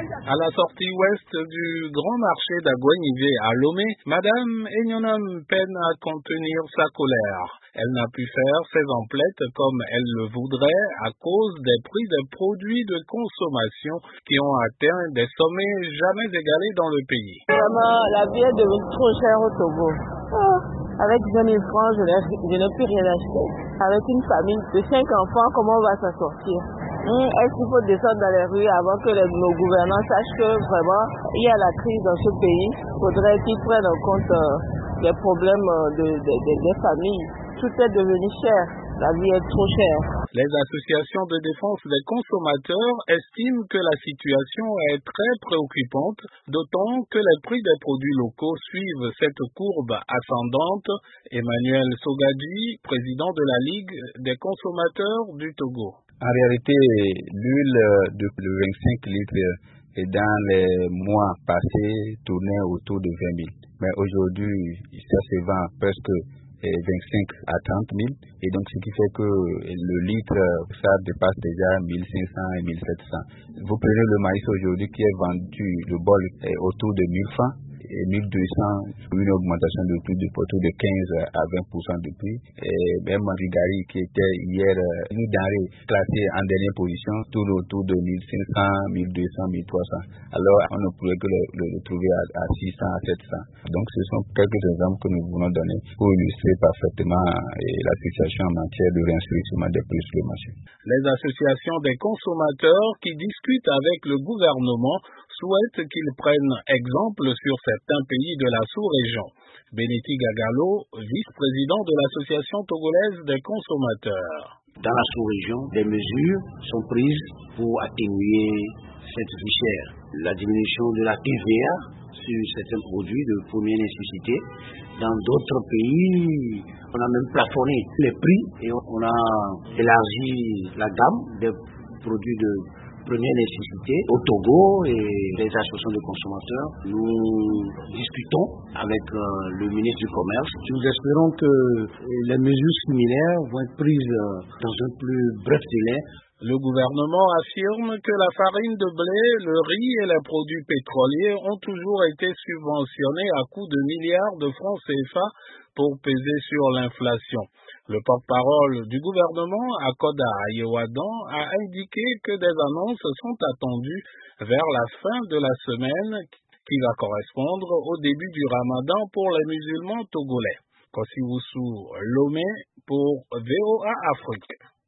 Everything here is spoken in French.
À la sortie ouest du grand marché d'Aguanivé à Lomé, Madame Egnonam peine à contenir sa colère. Elle n'a pu faire ses emplettes comme elle le voudrait à cause des prix des produits de consommation qui ont atteint des sommets jamais égalés dans le pays. Vraiment, la vie est devenue trop chère au Togo. Avec 20 000 francs, je n'ai plus rien acheter. Avec une famille de 5 enfants, comment on va s'en sortir? Est-ce qu'il faut descendre dans les rues avant que nos gouvernants sachent que vraiment il y a la crise dans ce pays? Il faudrait qu'ils prennent en compte les problèmes des familles. Tout est devenu cher. La vie est trop chère. Les associations de défense des consommateurs estiment que la situation est très préoccupante, d'autant que les prix des produits locaux suivent cette courbe ascendante. Emmanuel Sogadji, président de la Ligue des consommateurs du Togo. En réalité, l'huile de 25 litres dans les mois passés tournait autour de 20 000. Mais aujourd'hui, ça se vend presque 25 à 30 000. Et donc, ce qui fait que le litre, ça dépasse déjà 1500 et 1700. Vous prenez le maïs aujourd'hui qui est vendu, le bol est autour de 1000 francs. Et 1200, une augmentation de prix autour de 15 à 20% de prix. Et même Rigari qui était hier une denrée classée en dernière position, tourne autour de 1500, 1200, 1300. Alors on ne pourrait que le retrouver à 600, à 700. Donc ce sont quelques exemples que nous voulons donner pour illustrer parfaitement la situation en matière de réinstruction des prix sur le marché. Les associations des consommateurs qui discutent avec le gouvernement souhaitent qu'ils prennent exemple sur certains pays de la sous-région. Beneti Gagalo, vice-président de l'Association togolaise des consommateurs. Dans la sous-région, des mesures sont prises pour atténuer cette vie chère. La diminution de la TVA sur certains produits de première nécessité. Dans d'autres pays, on a même plafonné les prix et on a élargi la gamme des produits de première nécessité. Au Togo et les associations de consommateurs, nous discutons avec le ministre du Commerce. Nous espérons que les mesures similaires vont être prises dans un plus bref délai. Le gouvernement affirme que la farine de blé, le riz et les produits pétroliers ont toujours été subventionnés à coût de milliards de francs CFA pour peser sur l'inflation. Le porte-parole du gouvernement, Akoda Ayewadan, a indiqué que des annonces sont attendues vers la fin de la semaine qui va correspondre au début du Ramadan pour les musulmans togolais. Kosiwusu Lomé pour VOA Afrique.